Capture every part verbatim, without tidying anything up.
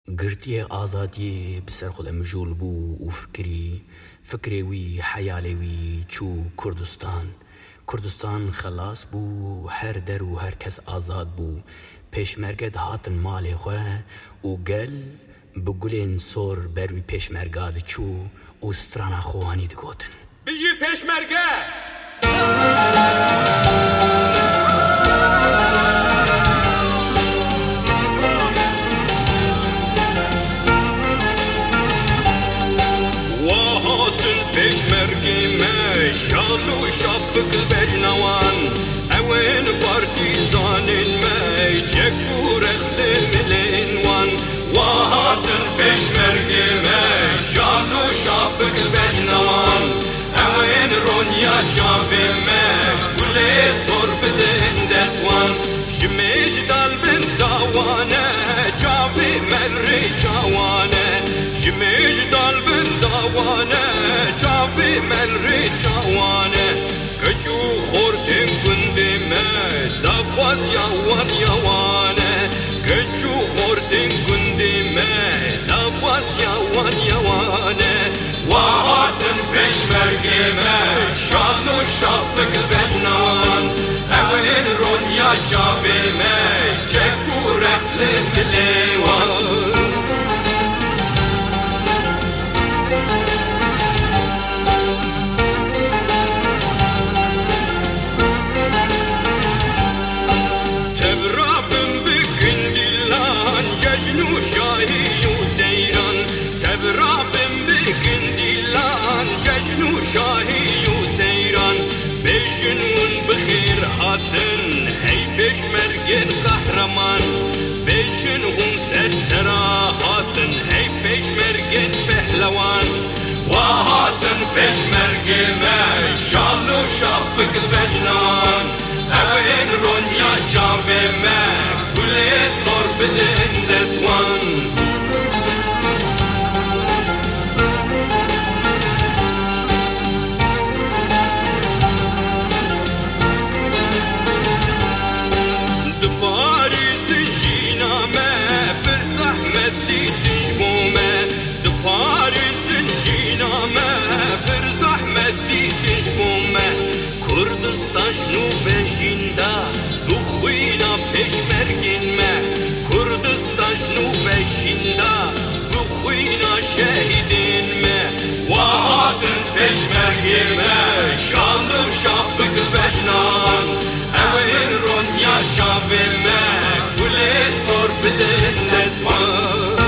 گرتی آزادی بسر خود مجول بو و فکری فکری وی حیالی وی چو کردستان کردستان خلاص بو هر در و هر کس آزاد بو پیشمرگه هاتن مال خواه و گل بگلین سور بروی پیشمرگه چو و سترانا خوانی دگوتن بجی پیشمرگه پیشمرگی می شالو شابک بجنوان اوین پارتیزانین می چکو رخت ملین وان واهاتن پیشمرگی می شالو شابک بجنوان اوین رونیا چاوی می گلی سور بدن دزوان شمیش دال بن داوانه چاوی مری چاوانه شمیش دال بن داوانه چاوی مری چاوانه کچو خوردن گندی می دخواز یوان یوانه کچو خوردن گندی می دخواز یوان یوانه واهاتن پیشمرگی می شالو شابک بجنوان اوین رونیا چاوی می چکو رخل ملیوان شاهی و سیران تبرابم بکن دیلان جشن و شاهی و سیران بجنون بخیر هاتن هی پیشمرگن قهرمان بجنون سرسرا هاتن هی پیشمرگن پهلوان وهاتن پیشمرگن شالو شابک بجنان اوین رونیا چاوی می گلی سور بدن دزوان دپاری زنجینا می بر زحمت دیتش بومه دپاری زنجینا می بر زحمت دیتش بومه کردستان شنو بشینده بخوینا پیشمرگین مه کردستان شنو بشینده بخوینا شهیدین مه واهاتن پیشمرگین مه شالو شابک بجنان اوین رونیا چاوی مه گلی سور بدن دزوان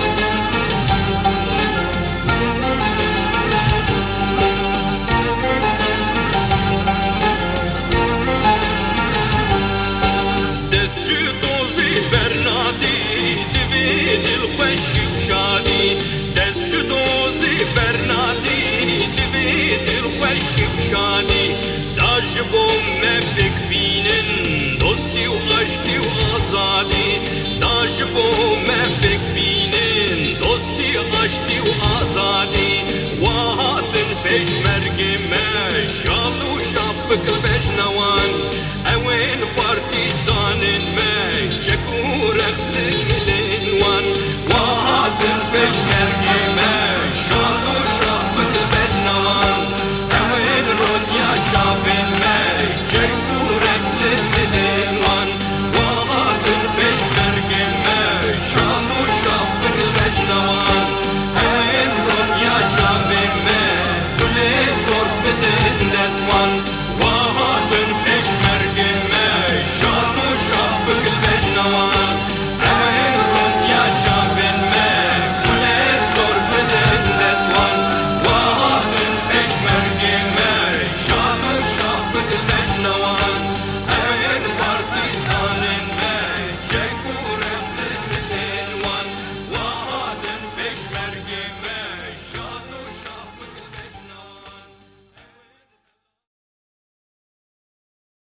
جبو مبک بینن دوستی و عشقی و آزادی داجبو مبک بینن دوستی عشقی و آزادی واهاتن پیشمرگی می شالو شابک